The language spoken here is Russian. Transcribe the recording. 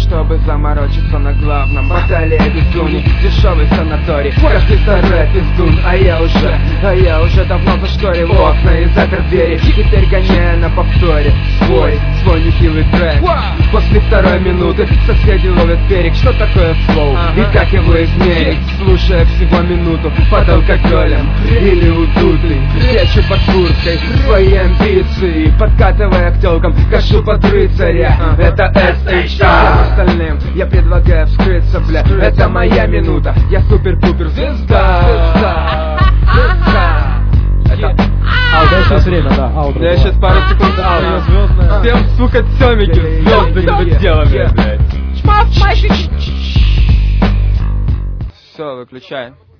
чтобы заморочиться на главном. Баталия безумий, дешевый санаторий, каждый второй пиздун. А я уже давно зашторил окна и запер двери. Теперь гоняя на повторе свой нехилый трек. После второй минуты соседи ловят берег. Что такое флоу и как его измерить? Слушая всего минуту под алкоголем или удутый, прячу под курткой свои амбиции, подкатывая к телкам, кашу под рыцаря. Это SHR. Остальным я предлагаю вскрыться, бля. Это моя минута, я супер-пупер звезда. Это сейчас время, да, аутро. я сейчас пару секунд аутро. Всем, сука, тёмики, звезды недоделанные, блядь. Все, выключай.